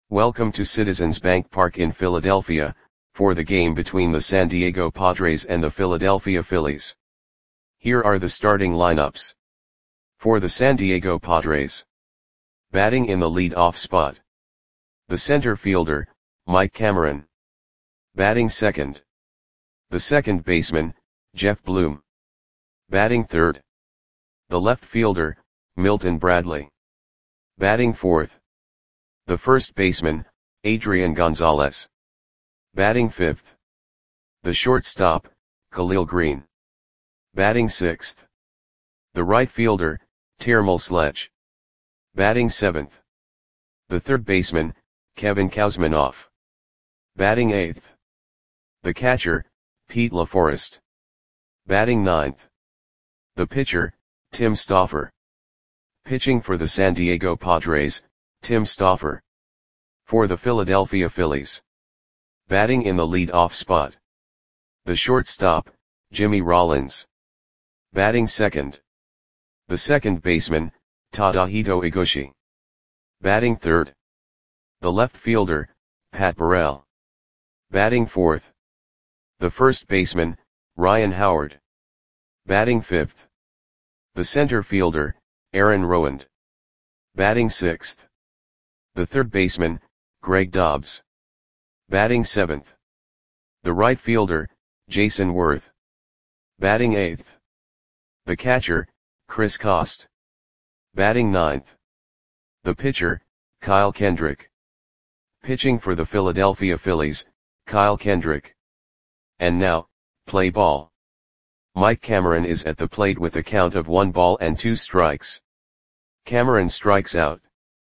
Welcome to Citizens Bank Park in Philadelphia, for the game between the San Diego Padres and the Philadelphia Phillies. Here are the starting lineups. For the San Diego Padres. Batting in the lead-off spot. The center fielder, Mike Cameron. Batting second. The second baseman, Jeff Bloom. Batting third. The left fielder, Milton Bradley. Batting fourth. The first baseman, Adrian Gonzalez. Batting fifth. The shortstop, Khalil Greene. Batting sixth. The right fielder, Termel Sledge. Batting seventh. The third baseman, Kevin Kouzmanoff. Batting eighth. The catcher, Pete LaForest. Batting ninth. The pitcher, Tim Stauffer. Pitching for the San Diego Padres, Tim Stauffer. For the Philadelphia Phillies. Batting in the lead-off spot. The shortstop, Jimmy Rollins. Batting second. The second baseman, Tadahito Iguchi. Batting third. The left fielder, Pat Burrell. Batting fourth. The first baseman, Ryan Howard. Batting fifth. The center fielder, Aaron Rowand. Batting sixth. The third baseman, Greg Dobbs. Batting seventh. The right fielder, Jason Worth. Batting eighth. The catcher, Chris Coste. Batting ninth. The pitcher, Kyle Kendrick. Pitching for the Philadelphia Phillies, Kyle Kendrick. And now, play ball. Mike Cameron is at the plate with a count of 1 ball and 2 strikes. Cameron strikes out.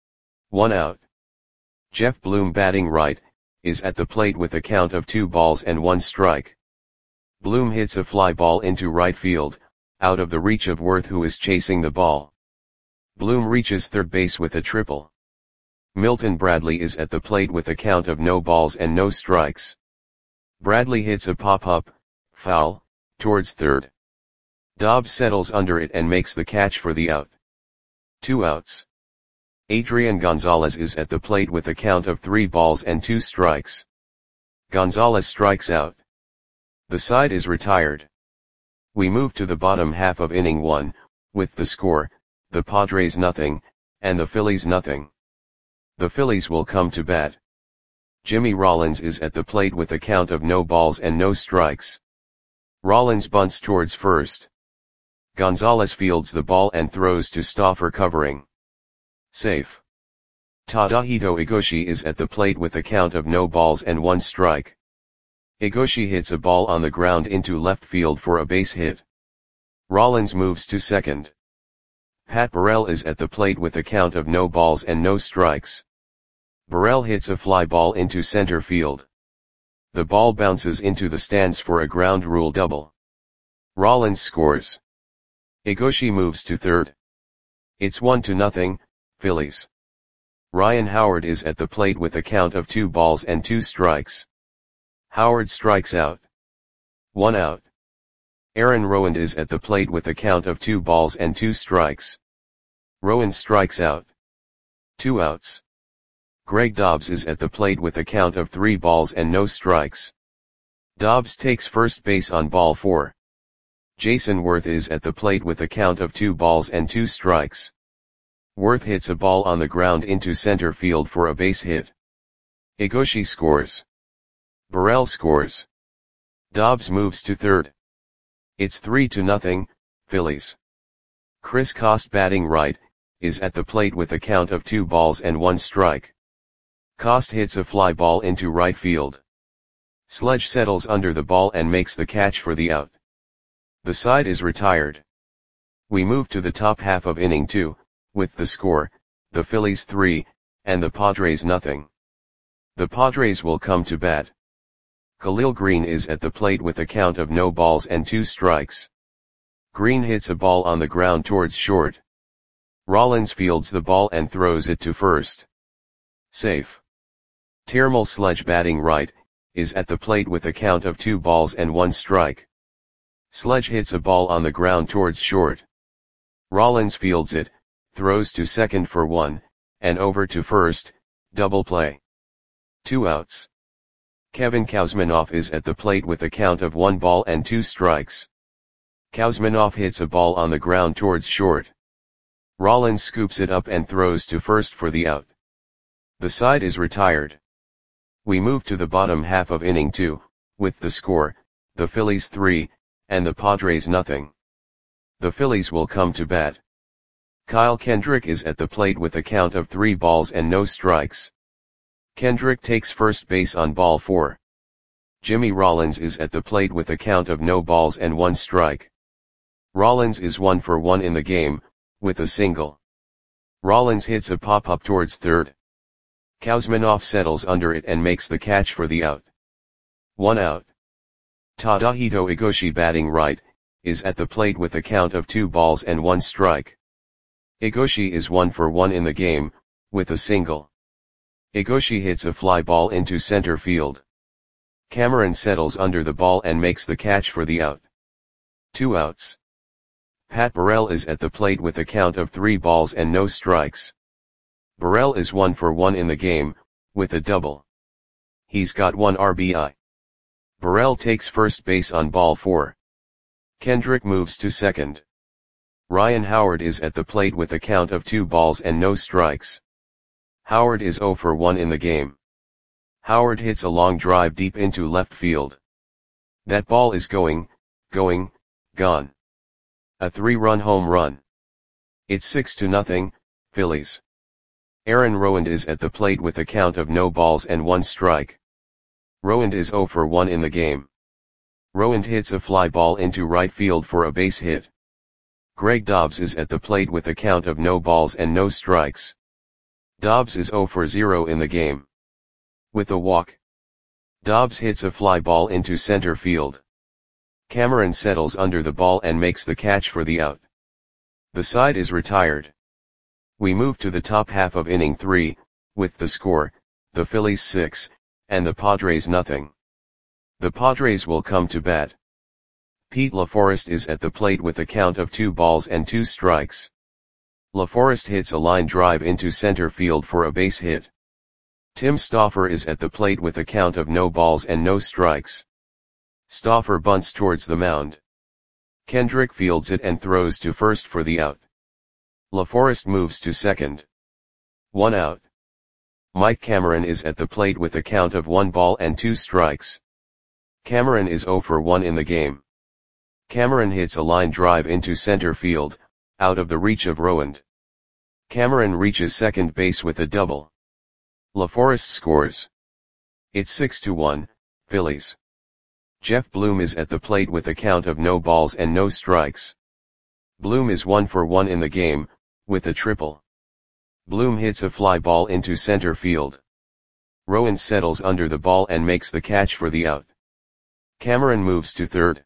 1 out. Jeff Bloom batting right, is at the plate with a count of 2 balls and 1 strike. Bloom hits a fly ball into right field, out of the reach of Worth who is chasing the ball. Bloom reaches third base with a triple. Milton Bradley is at the plate with a count of no balls and no strikes. Bradley hits a pop-up, foul, towards third. Dobbs settles under it and makes the catch for the out. 2 outs. Adrian Gonzalez is at the plate with a count of 3 balls and 2 strikes. Gonzalez strikes out. The side is retired. We move to the bottom half of inning 1, with the score, the Padres nothing, and the Phillies nothing. The Phillies will come to bat. Jimmy Rollins is at the plate with a count of no balls and no strikes. Rollins bunts towards first. Gonzalez fields the ball and throws to Stauffer covering. Safe. Tadahito Iguchi is at the plate with a count of no balls and 1 strike. Iguchi hits a ball on the ground into left field for a base hit. Rollins moves to second. Pat Burrell is at the plate with a count of no balls and no strikes. Burrell hits a fly ball into center field. The ball bounces into the stands for a ground rule double. Rollins scores. Iguchi moves to third. It's 1-0, Phillies. Ryan Howard is at the plate with a count of 2 balls and 2 strikes. Howard strikes out. 1 out. Aaron Rowand is at the plate with a count of 2 balls and 2 strikes. Rowand strikes out. 2 outs. Greg Dobbs is at the plate with a count of 3 balls and no strikes. Dobbs takes first base on ball 4. Jason Worth is at the plate with a count of 2 balls and 2 strikes. Worth hits a ball on the ground into center field for a base hit. Iguchi scores. Burrell scores. Dobbs moves to third. It's 3-0, Phillies. Chris Coste batting right, is at the plate with a count of 2 balls and 1 strike. Coste hits a fly ball into right field. Sledge settles under the ball and makes the catch for the out. The side is retired. We move to the top half of inning 2, with the score, the Phillies 3, and the Padres nothing. The Padres will come to bat. Khalil Greene is at the plate with a count of no balls and 2 strikes. Greene hits a ball on the ground towards short. Rollins fields the ball and throws it to first. Safe. Termel Sledge batting right, is at the plate with a count of 2 balls and 1 strike. Sledge hits a ball on the ground towards short. Rollins fields it, throws to second for 1, and over to first, double play. 2 outs. Kevin Kouzmanoff is at the plate with a count of 1 ball and 2 strikes. Kouzmanoff hits a ball on the ground towards short. Rollins scoops it up and throws to first for the out. The side is retired. We move to the bottom half of inning 2, with the score, the Phillies 3, and the Padres nothing. The Phillies will come to bat. Kyle Kendrick is at the plate with a count of 3 balls and no strikes. Kendrick takes first base on ball 4. Jimmy Rollins is at the plate with a count of no balls and 1 strike. Rollins is 1 for 1 in the game, with a single. Rollins hits a pop-up towards third. Kouzmanoff settles under it and makes the catch for the out. 1 out. Tadahito Igoshi, batting right, is at the plate with a count of 2 balls and 1 strike. Igoshi is 1 for 1 in the game, with a single. Igoshi hits a fly ball into center field. Cameron settles under the ball and makes the catch for the out. 2 outs. Pat Burrell is at the plate with a count of 3 balls and no strikes. Burrell is 1 for 1 in the game, with a double. He's got 1 RBI. Burrell takes first base on ball 4. Kendrick moves to second. Ryan Howard is at the plate with a count of 2 balls and no strikes. Howard is 0 for 1 in the game. Howard hits a long drive deep into left field. That ball is gone. A 3-run home run. It's 6-0, Phillies. Aaron Rowand is at the plate with a count of no balls and 1 strike. Rowand is 0 for 1 in the game. Rowand hits a fly ball into right field for a base hit. Greg Dobbs is at the plate with a count of no balls and no strikes. Dobbs is 0 for 0 in the game. With a walk. Dobbs hits a fly ball into center field. Cameron settles under the ball and makes the catch for the out. The side is retired. We move to the top half of inning 3, with the score, the Phillies 6, and the Padres nothing. The Padres will come to bat. Pete LaForest is at the plate with a count of 2 balls and 2 strikes. LaForest hits a line drive into center field for a base hit. Tim Stauffer is at the plate with a count of no balls and no strikes. Stauffer bunts towards the mound. Kendrick fields it and throws to first for the out. LaForest moves to second. 1 out. Mike Cameron is at the plate with a count of 1 ball and 2 strikes. Cameron is 0 for 1 in the game. Cameron hits a line drive into center field, out of the reach of Rowand. Cameron reaches second base with a double. LaForest scores. It's 6-1, Phillies. Jeff Bloom is at the plate with a count of no balls and no strikes. Bloom is 1 for 1 in the game, with a triple. Bloom hits a fly ball into center field. Rowand settles under the ball and makes the catch for the out. Cameron moves to third.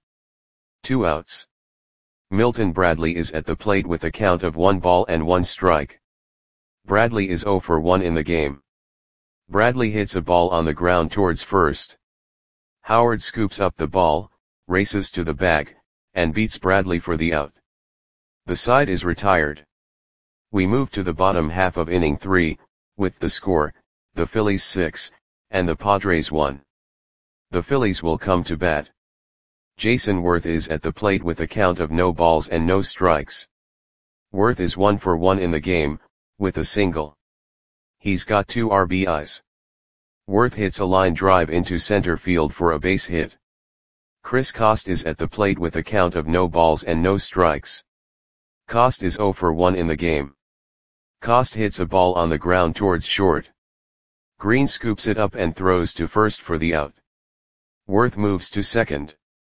2 outs. Milton Bradley is at the plate with a count of 1 ball and 1 strike. Bradley is 0 for 1 in the game. Bradley hits a ball on the ground towards first. Howard scoops up the ball, races to the bag, and beats Bradley for the out. The side is retired. We move to the bottom half of inning 3, with the score, the Phillies 6, and the Padres 1. The Phillies will come to bat. Jason Worth is at the plate with a count of no balls and no strikes. Worth is 1 for 1 in the game, with a single. He's got 2 RBIs. Worth hits a line drive into center field for a base hit. Chris Coste is at the plate with a count of no balls and no strikes. Coste is 0 for 1 in the game. Coste hits a ball on the ground towards short. Green scoops it up and throws to first for the out. Worth moves to second.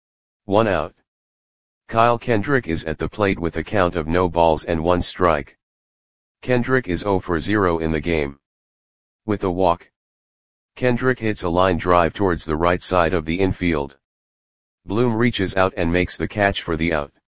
1 out. Kyle Kendrick is at the plate with a count of no balls and 1 strike. Kendrick is 0 for 0 in the game. With a walk. Kendrick hits a line drive towards the right side of the infield. Bloom reaches out and makes the catch for the out.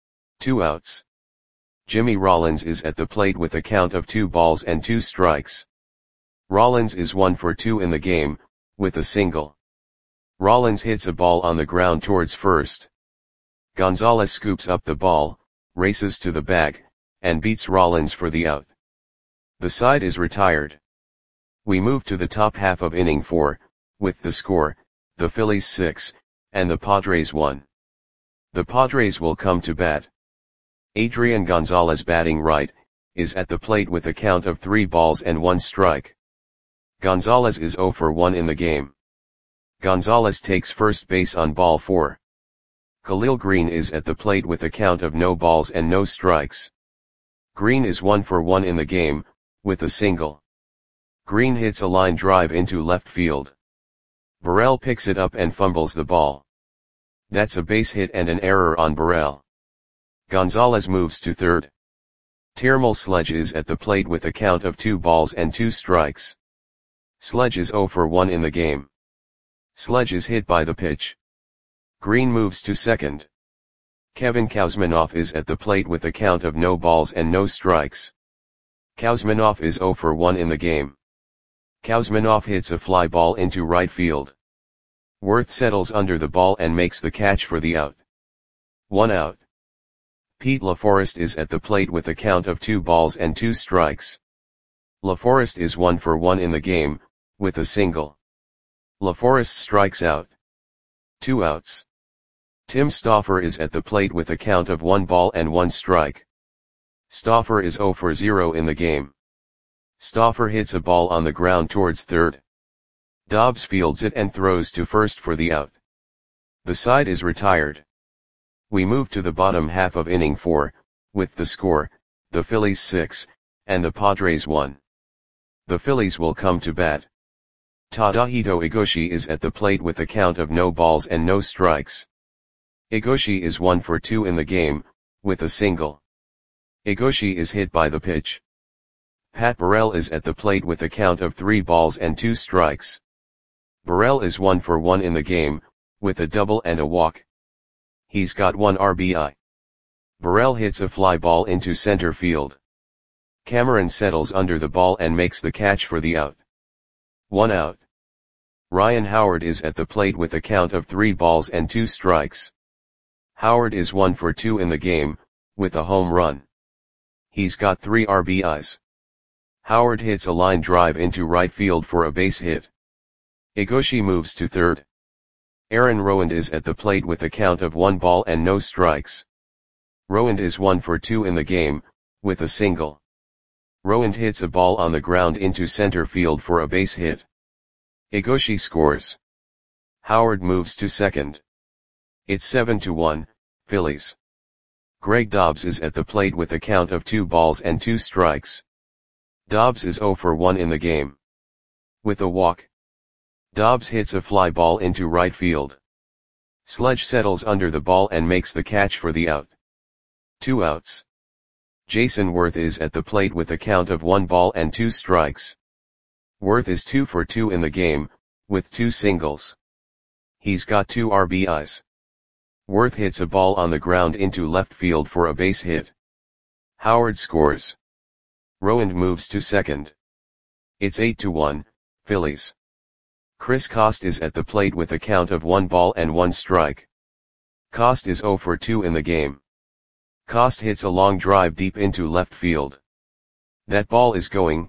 2 outs. Jimmy Rollins is at the plate with a count of 2 balls and 2 strikes. Rollins is 1 for 2 in the game, with a single. Rollins hits a ball on the ground towards first. Gonzalez scoops up the ball, races to the bag, and beats Rollins for the out. The side is retired. We move to the top half of inning 4, with the score, the Phillies 6, and the Padres 1. The Padres will come to bat. Adrian Gonzalez, batting right, is at the plate with a count of 3 balls and 1 strike. Gonzalez is 0 for 1 in the game. Gonzalez takes first base on ball 4. Khalil Green is at the plate with a count of no balls and no strikes. Green is 1 for 1 in the game, with a single. Green hits a line drive into left field. Burrell picks it up and fumbles the ball. That's a base hit and an error on Burrell. Gonzalez moves to third. Termel Sledge is at the plate with a count of 2 balls and 2 strikes. Sledge is 0 for 1 in the game. Sledge is hit by the pitch. Green moves to second. Kevin Kouzmanoff is at the plate with a count of no balls and no strikes. Kouzmanoff is 0 for 1 in the game. Kouzmanoff hits a fly ball into right field. Worth settles under the ball and makes the catch for the out. 1 out. Pete LaForest is at the plate with a count of 2 balls and 2 strikes. LaForest is 1 for 1 in the game, with a single. LaForest strikes out. 2 outs. Tim Stauffer is at the plate with a count of 1 ball and 1 strike. Stauffer is 0 for 0 in the game. Stauffer hits a ball on the ground towards third. Dobbs fields it and throws to first for the out. The side is retired. We move to the bottom half of inning 4, with the score, the Phillies 6, and the Padres 1. The Phillies will come to bat. Tadahito Igoshi is at the plate with a count of no balls and no strikes. Igoshi is 1 for 2 in the game, with a single. Igoshi is hit by the pitch. Pat Burrell is at the plate with a count of 3 balls and 2 strikes. Burrell is 1 for 1 in the game, with a double and a walk. He's got 1 RBI. Burrell hits a fly ball into center field. Cameron settles under the ball and makes the catch for the out. 1 out. Ryan Howard is at the plate with a count of 3 balls and 2 strikes. Howard is 1 for 2 in the game, with a home run. He's got 3 RBIs. Howard hits a line drive into right field for a base hit. Igoshi moves to third. Aaron Rowand is at the plate with a count of 1 ball and no strikes. Rowand is 1 for 2 in the game, with a single. Rowand hits a ball on the ground into center field for a base hit. Igoshi scores. Howard moves to second. It's 7-1, Phillies. Greg Dobbs is at the plate with a count of 2 balls and 2 strikes. Dobbs is 0 for 1 in the game. With a walk. Dobbs hits a fly ball into right field. Sledge settles under the ball and makes the catch for the out. 2 outs. Jason Worth is at the plate with a count of 1 ball and 2 strikes. Worth is 2 for 2 in the game, with 2 singles. He's got 2 RBIs. Worth hits a ball on the ground into left field for a base hit. Howard scores. Rowand moves to second. It's 8-1, Phillies. Chris Coste is at the plate with a count of 1 ball and 1 strike. Coste is 0 for 2 in the game. Coste hits a long drive deep into left field. That ball is gone.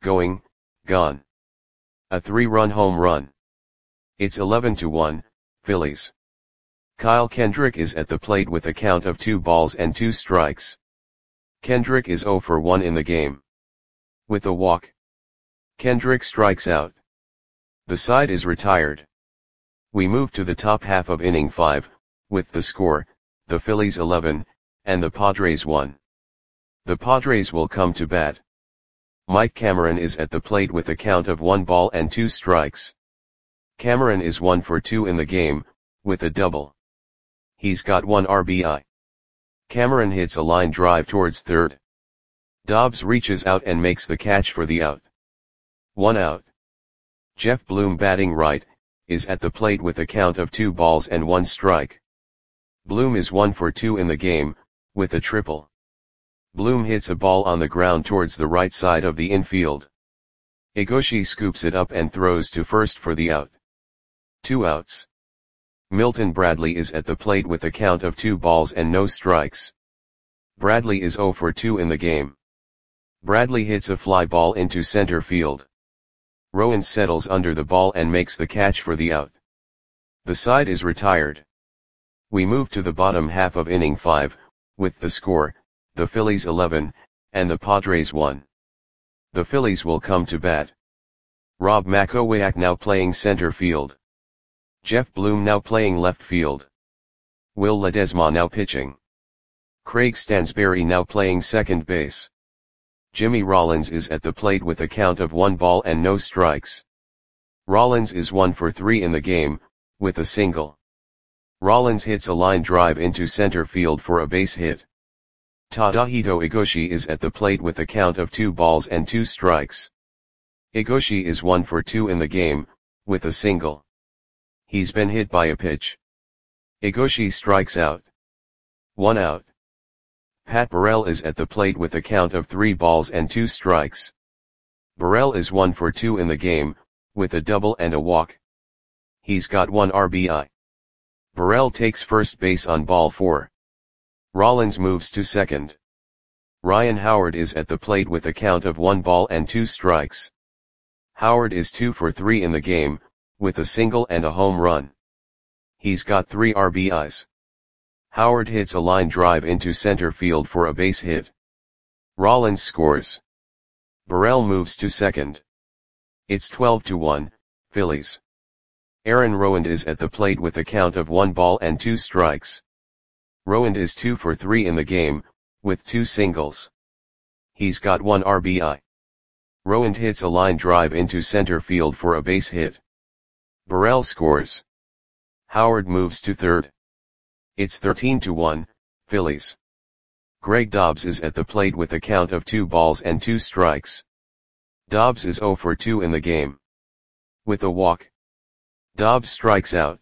A 3-run home run. It's 11-1, Phillies. Kyle Kendrick is at the plate with a count of 2 balls and 2 strikes. Kendrick is 0 for 1 in the game. With a walk. Kendrick strikes out. The side is retired. We move to the top half of inning 5, with the score, the Phillies 11, and the Padres 1. The Padres will come to bat. Mike Cameron is at the plate with a count of 1 ball and 2 strikes. Cameron is 1 for 2 in the game, with a double. He's got 1 RBI. Cameron hits a line drive towards third. Dobbs reaches out and makes the catch for the out. 1 out. Jeff Bloom, batting right, is at the plate with a count of 2 balls and 1 strike. Bloom is 1 for 2 in the game, with a triple. Bloom hits a ball on the ground towards the right side of the infield. Igoshi scoops it up and throws to first for the out. 2 outs. Milton Bradley is at the plate with a count of 2 balls and no strikes. Bradley is 0 for 2 in the game. Bradley hits a fly ball into center field. Rowan settles under the ball and makes the catch for the out. The side is retired. We move to the bottom half of inning 5, with the score, the Phillies 11, and the Padres 1. The Phillies will come to bat. Rob Makowiak now playing center field. Jeff Bloom now playing left field. Will Ledesma now pitching. Craig Stansberry now playing second base. Jimmy Rollins is at the plate with a count of 1 ball and no strikes. Rollins is 1 for 3 in the game, with a single. Rollins hits a line drive into center field for a base hit. Tadahito Igoshi is at the plate with a count of 2 balls and 2 strikes. Igoshi is 1 for 2 in the game, with a single. He's been hit by a pitch. Igoshi strikes out. 1 out. Pat Burrell is at the plate with a count of 3 balls and 2 strikes. Burrell is 1 for 2 in the game, with a double and a walk. He's got 1 RBI. Burrell takes first base on ball 4. Rollins moves to second. Ryan Howard is at the plate with a count of 1 ball and 2 strikes. Howard is 2 for 3 in the game, with a single and a home run. He's got 3 RBIs. Howard hits a line drive into center field for a base hit. Rollins scores. Burrell moves to second. It's 12-1, Phillies. Aaron Rowand is at the plate with a count of 1 ball and 2 strikes. Rowand is 2 for 3 in the game, with 2 singles. He's got 1 RBI. Rowand hits a line drive into center field for a base hit. Burrell scores. Howard moves to third. It's 13-1, Phillies. Greg Dobbs is at the plate with a count of 2 balls and 2 strikes. Dobbs is 0 for 2 in the game. With a walk. Dobbs strikes out.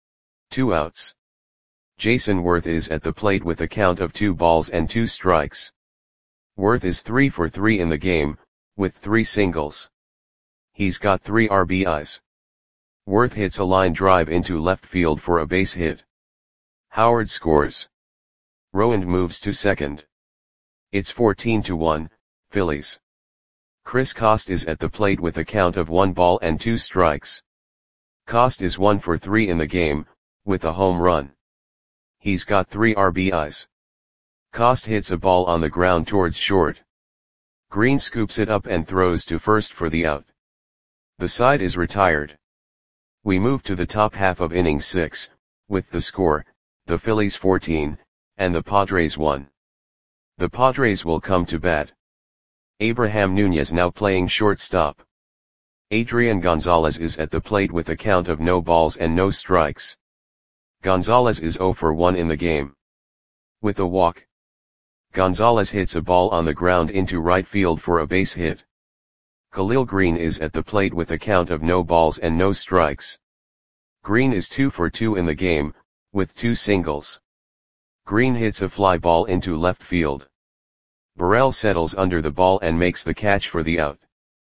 2 outs. Jason Worth is at the plate with a count of 2 balls and 2 strikes. Worth is 3 for 3 in the game, with 3 singles. He's got 3 RBIs. Worth hits a line drive into left field for a base hit. Howard scores. Rowand moves to second. It's 14-1, Phillies. Chris Coste is at the plate with a count of 1 ball and 2 strikes. Coste is 1 for 3 in the game, with a home run. He's got 3 RBIs. Coste hits a ball on the ground towards short. Green scoops it up and throws to first for the out. The side is retired. We move to the top half of inning 6, with the score, the Phillies 14, and the Padres 1. The Padres will come to bat. Abraham Nunez now playing shortstop. Adrian Gonzalez is at the plate with a count of no balls and no strikes. Gonzalez is 0 for 1 in the game. With a walk. Gonzalez hits a ball on the ground into right field for a base hit. Khalil Green is at the plate with a count of no balls and no strikes. Green is 2 for 2 in the game, with 2 singles. Green hits a fly ball into left field. Burrell settles under the ball and makes the catch for the out.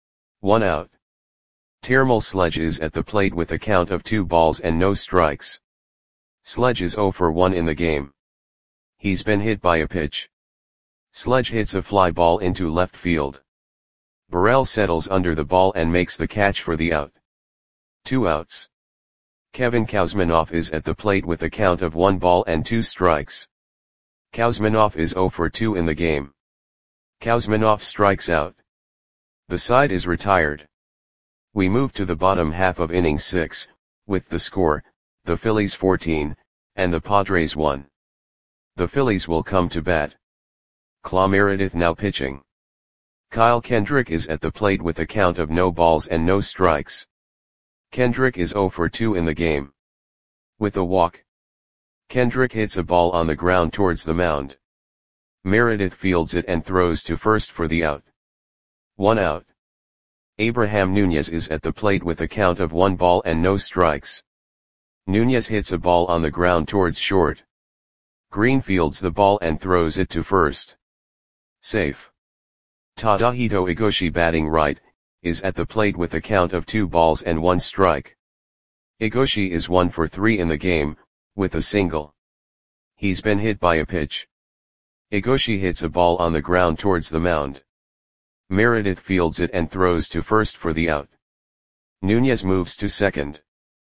1 out. Termal Sledge is at the plate with a count of 2 balls and no strikes. Sledge is 0 for 1 in the game. He's been hit by a pitch. Sledge hits a fly ball into left field. Burrell settles under the ball and makes the catch for the out. 2 outs. Kevin Kouzmanoff is at the plate with a count of 1 ball and 2 strikes. Kouzmanoff is 0 for 2 in the game. Kouzmanoff strikes out. The side is retired. We move to the bottom half of inning 6, with the score, the Phillies 14, and the Padres 1. The Phillies will come to bat. Clay Meredith now pitching. Kyle Kendrick is at the plate with a count of no balls and no strikes. Kendrick is 0 for 2 in the game. With a walk. Kendrick hits a ball on the ground towards the mound. Meredith fields it and throws to first for the out. 1 out. Abraham Nunez is at the plate with a count of 1 ball and no strikes. Nunez hits a ball on the ground towards short. Green fields the ball and throws it to first. Safe. Tadahito Igoshi batting right, is at the plate with a count of 2 balls and 1 strike. Igoshi is 1 for 3 in the game, with a single. He's been hit by a pitch. Igoshi hits a ball on the ground towards the mound. Meredith fields it and throws to first for the out. Nunez moves to second.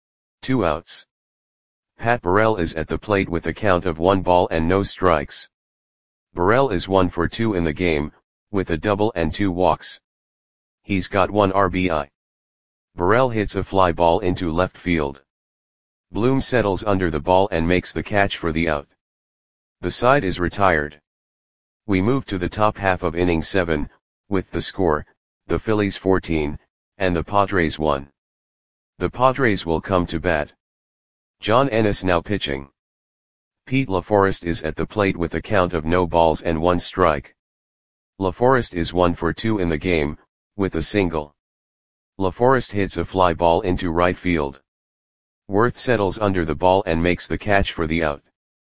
2 outs. Pat Burrell is at the plate with a count of 1 ball and no strikes. Burrell is 1 for 2 in the game, with a double and 2 walks. He's got 1 RBI. Burrell hits a fly ball into left field. Bloom settles under the ball and makes the catch for the out. The side is retired. We move to the top half of inning 7, with the score, the Phillies 14, and the Padres 1. The Padres will come to bat. John Ennis now pitching. Pete LaForest is at the plate with a count of no balls and 1 strike. LaForest is 1 for 2 in the game, with a single. LaForest hits a fly ball into right field. Worth settles under the ball and makes the catch for the out.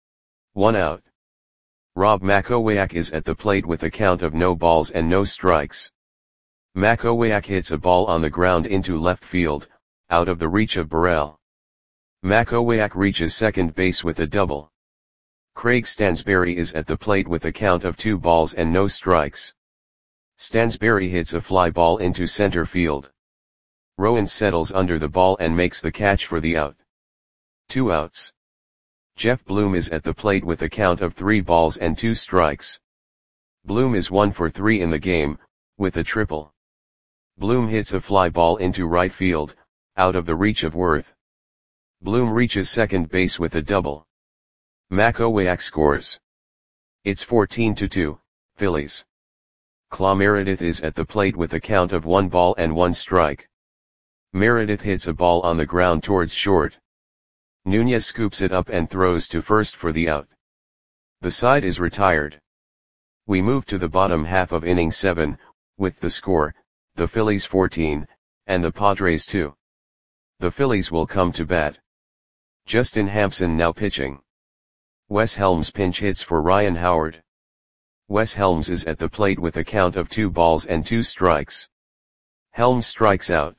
1 out. Rob Makowiak is at the plate with a count of no balls and no strikes. Makowiak hits a ball on the ground into left field, out of the reach of Burrell. Makowiak reaches second base with a double. Craig Stansberry is at the plate with a count of 2 balls and no strikes. Stansberry hits a fly ball into center field. Rowan settles under the ball and makes the catch for the out. 2 outs. Jeff Bloom is at the plate with a count of 3 balls and 2 strikes. Bloom is 1 for 3 in the game, with a triple. Bloom hits a fly ball into right field, out of the reach of Worth. Bloom reaches second base with a double. Makowiak scores. It's 14-2, Phillies. Claw Meredith is at the plate with a count of 1 ball and 1 strike. Meredith hits a ball on the ground towards short. Nunez scoops it up and throws to first for the out. The side is retired. We move to the bottom half of inning 7, with the score, the Phillies 14, and the Padres 2. The Phillies will come to bat. Justin Hampson now pitching. Wes Helms pinch hits for Ryan Howard. Wes Helms is at the plate with a count of 2 balls and 2 strikes. Helms strikes out.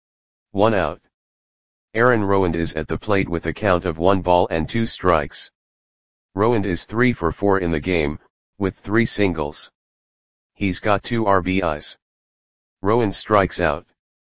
1 out. Aaron Rowand is at the plate with a count of 1 ball and 2 strikes. Rowand is 3 for 4 in the game, with 3 singles. He's got 2 RBIs. Rowand strikes out.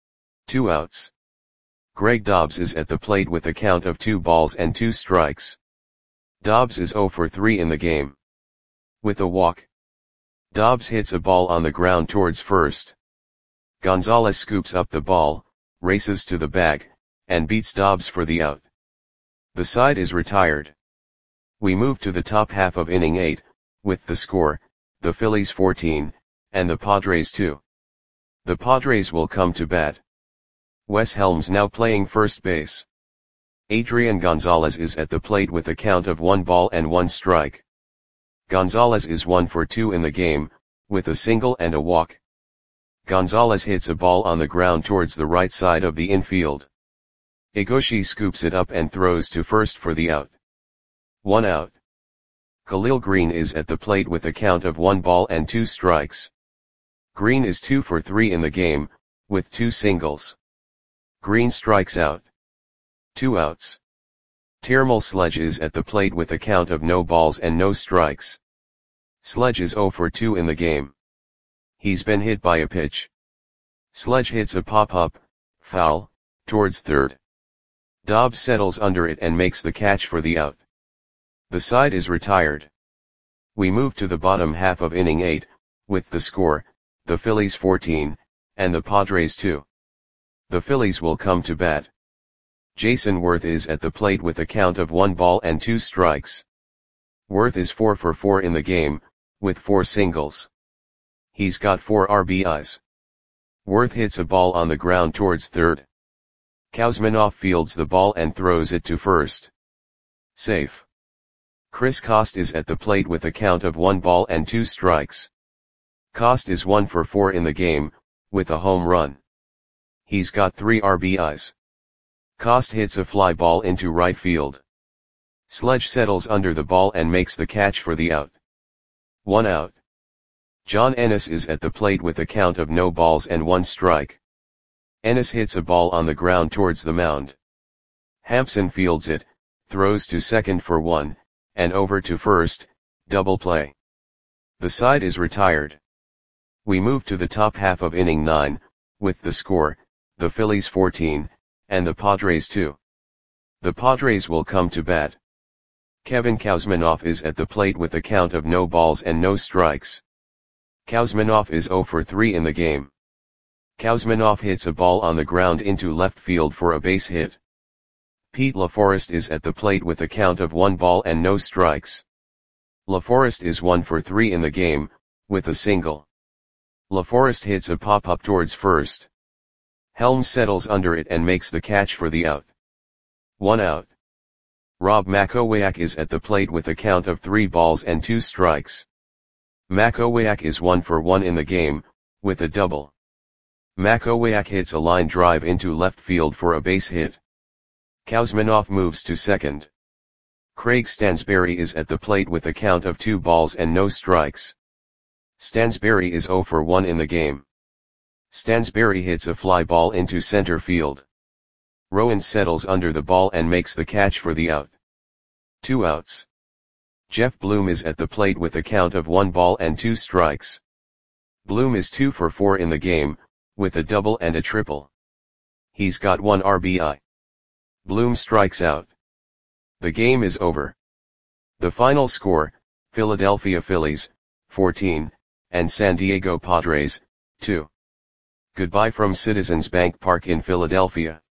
2 outs. Greg Dobbs is at the plate with a count of 2 balls and 2 strikes. Dobbs is 0 for 3 in the game. With a walk. Dobbs hits a ball on the ground towards first. Gonzalez scoops up the ball, races to the bag, and beats Dobbs for the out. The side is retired. We move to the top half of inning 8, with the score, the Phillies 14, and the Padres 2. The Padres will come to bat. Wes Helms now playing first base. Adrian Gonzalez is at the plate with a count of 1 ball and 1 strike. Gonzalez is 1 for 2 in the game, with a single and a walk. Gonzalez hits a ball on the ground towards the right side of the infield. Igoshi scoops it up and throws to first for the out. 1 out. Khalil Green is at the plate with a count of 1 ball and 2 strikes. Green is 2 for 3 in the game, with 2 singles. Green strikes out. 2 outs. Termal Sledge is at the plate with a count of no balls and no strikes. Sledge is 0 for 2 in the game. He's been hit by a pitch. Sledge hits a pop-up, foul, towards third. Dobbs settles under it and makes the catch for the out. The side is retired. We move to the bottom half of inning 8, with the score, the Phillies 14, and the Padres 2. The Phillies will come to bat. Jason Worth is at the plate with a count of 1 ball and 2 strikes. Worth is 4 for 4 in the game, with 4 singles. He's got 4 RBIs. Worth hits a ball on the ground towards third. Kuzminoff fields the ball and throws it to first. Safe. Chris Cost is at the plate with a count of 1 ball and 2 strikes. Cost is 1 for 4 in the game, with a home run. He's got 3 RBIs. Cost hits a fly ball into right field. Sledge settles under the ball and makes the catch for the out. 1 out. John Ennis is at the plate with a count of no balls and 1 strike. Ennis hits a ball on the ground towards the mound. Hampson fields it, throws to second for 1, and over to first, double play. The side is retired. We move to the top half of inning 9, with the score, the Phillies 14, and the Padres 2. The Padres will come to bat. Kevin Kouzmanoff is at the plate with a count of no balls and no strikes. Kouzmanoff is 0 for 3 in the game. Kouzmanoff hits a ball on the ground into left field for a base hit. Pete LaForest is at the plate with a count of 1 ball and no strikes. LaForest is 1 for 3 in the game, with a single. LaForest hits a pop-up towards first. Helms settles under it and makes the catch for the out. 1 out. Rob Makowiak is at the plate with a count of 3 balls and 2 strikes. Makowiak is 1 for 1 in the game, with a double. Makowiak hits a line drive into left field for a base hit. Kouzmanoff moves to second. Craig Stansberry is at the plate with a count of 2 balls and no strikes. Stansberry is 0 for 1 in the game. Stansberry hits a fly ball into center field. Rowan settles under the ball and makes the catch for the out. 2 outs. Jeff Bloom is at the plate with a count of 1 ball and 2 strikes. Bloom is 2 for 4 in the game, with a double and a triple. He's got 1 RBI. Bloom strikes out. The game is over. The final score, Philadelphia Phillies, 14, and San Diego Padres, 2. Goodbye from Citizens Bank Park in Philadelphia.